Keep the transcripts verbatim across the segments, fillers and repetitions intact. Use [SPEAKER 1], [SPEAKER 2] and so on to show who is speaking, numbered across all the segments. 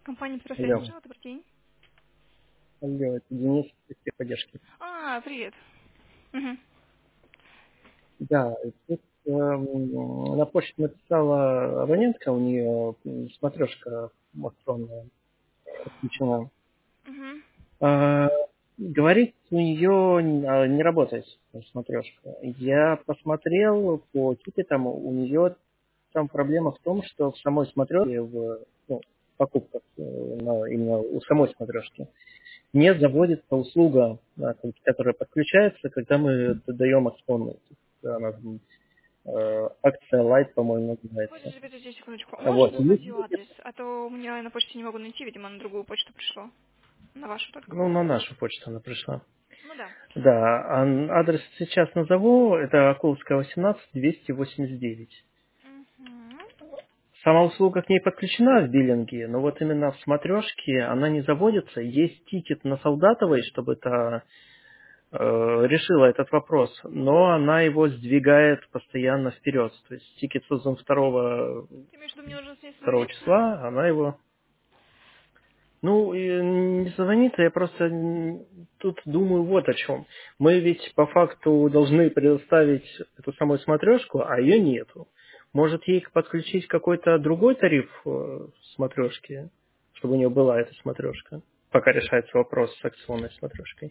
[SPEAKER 1] Компания Петра
[SPEAKER 2] Алло,
[SPEAKER 1] Ференджа, добрый день.
[SPEAKER 2] алло, это Денис из техподдержки.
[SPEAKER 1] А, привет. Мгм.
[SPEAKER 2] Да, тут эм, на почту написала абонентка, у нее смотрешка электронная отключена.
[SPEAKER 1] Мгм.
[SPEAKER 2] А, говорит, у нее не работает смотрешка. Я посмотрел по тикетам, у нее там проблема в том, что в самой смотрешке, в ну, покупках, э, на- именно у самой смотрешки, не заводится услуга, да, которая подключается, когда мы даем акционную. Она, э, акция Light, по-моему, называется.
[SPEAKER 1] Подожди, подожди секундочку. Можешь
[SPEAKER 2] Вот.
[SPEAKER 1] узнать
[SPEAKER 2] Есть-
[SPEAKER 1] ее адрес? А то у меня на почте не могу найти, видимо, на другую почту пришло. На вашу только.
[SPEAKER 2] Ну, на нашу почту она пришла.
[SPEAKER 1] Ну да.
[SPEAKER 2] Да, а адрес сейчас назову. Это Акулская, восемнадцать, двести восемьдесят девять.
[SPEAKER 1] Мгм.
[SPEAKER 2] Сама услуга к ней подключена в биллинге, но вот именно в смотрешке она не заводится. Есть тикет на Солдатовой, чтобы это э, решила этот вопрос, но она его сдвигает постоянно вперед. То есть тикет создан второго
[SPEAKER 1] Ты имеешь в виду, мне нужно с ней
[SPEAKER 2] второго
[SPEAKER 1] созвониться?
[SPEAKER 2] числа, она его... Ну, и не созвонится, я просто м, тут думаю вот о чем. Мы ведь по факту должны предоставить эту самую смотрешку, а ее нету. Может, ей подключить какой-то другой тариф э, смотрешки, чтобы у нее была эта смотрешка, пока решается вопрос с акционной смотрешкой.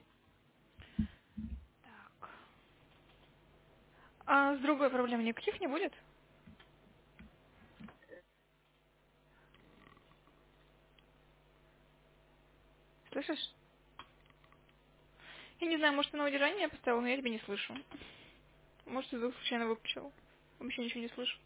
[SPEAKER 1] Так. А с другой проблем никаких не будет? Слышишь? Я не знаю, может, ты на удержание поставил, но я тебя не слышу. Может, ты звук случайно выключил. Вообще ничего не слышу.